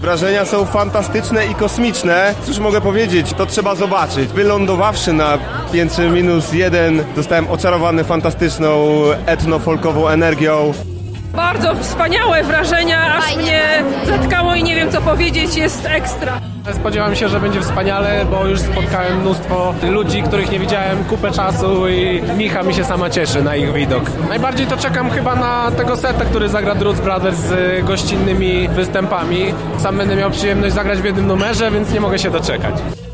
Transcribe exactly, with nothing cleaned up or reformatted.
Wrażenia są fantastyczne i kosmiczne. Cóż mogę powiedzieć, to trzeba zobaczyć. Wylądowawszy na piętrze minus jeden, zostałem oczarowany fantastyczną etno-folkową energią. Bardzo wspaniałe wrażenia, aż mnie zatkało i nie wiem co powiedzieć, jest ekstra. Spodziewam się, że będzie wspaniale, bo już spotkałem mnóstwo ludzi, których nie widziałem kupę czasu i Micha mi się sama cieszy na ich widok. Najbardziej to czekam chyba na tego seta, który zagra Druc Brothers z gościnnymi występami. Sam będę miał przyjemność zagrać w jednym numerze, więc nie mogę się doczekać.